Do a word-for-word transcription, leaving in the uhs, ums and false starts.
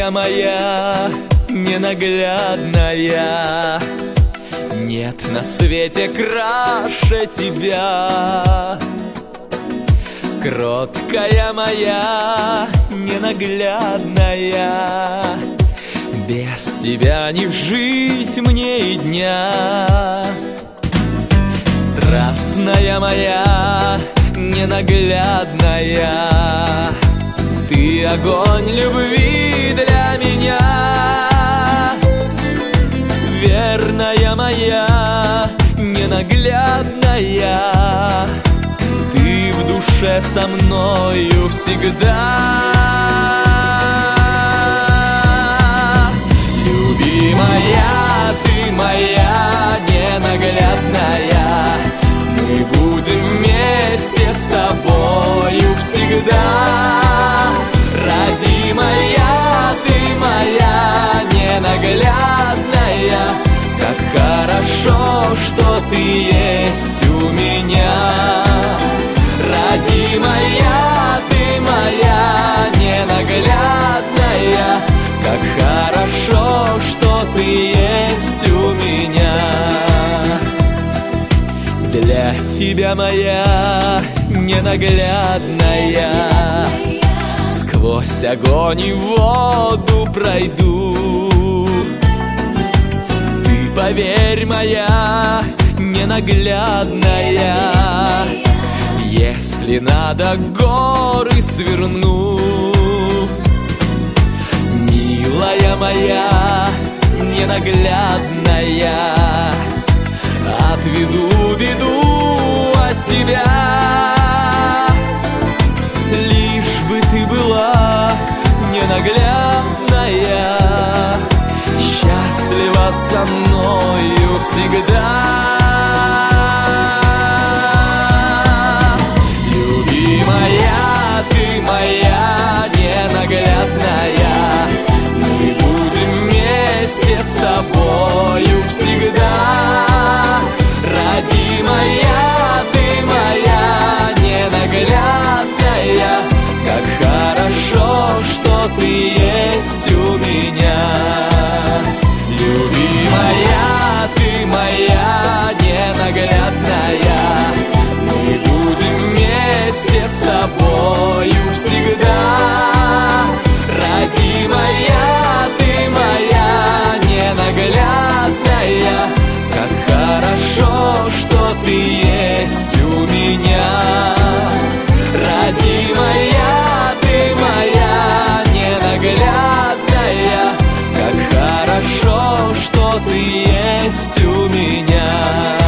Краткая моя, ненаглядная, нет на свете краше тебя. Кроткая моя, ненаглядная, без тебя не жить мне и дня. Страстная моя, ненаглядная, ты огонь любви для меня. Верная моя, ненаглядная, ты в душе со мною всегда. Любимая, ты моя ненаглядная, мы будем вместе с тобою всегда. Родимая, ты моя ненаглядная, как хорошо, что ты есть у меня. Родимая, ты моя ненаглядная, как хорошо, что ты есть у меня. Для тебя, моя ненаглядная, сквозь огонь и воду пройду. Ты поверь, моя ненаглядная, если надо, горы сверну. Милая моя ненаглядная, отведу беду от тебя. Лишь бы ты была ненаглядная, счастлива со мною всегда. Любимая, ты моя ненаглядная, мы будем вместе с тобою всегда. Родимая, ты моя ненаглядная, как хорошо, что ты есть у меня. Любимая, ты моя ненаглядная, мы будем вместе с тобою всегда. Родимая, ты моя ненаглядная, как хорошо, что ты есть у меня. Родимая, ты моя ненаглядная, как хорошо, что ты есть у меня.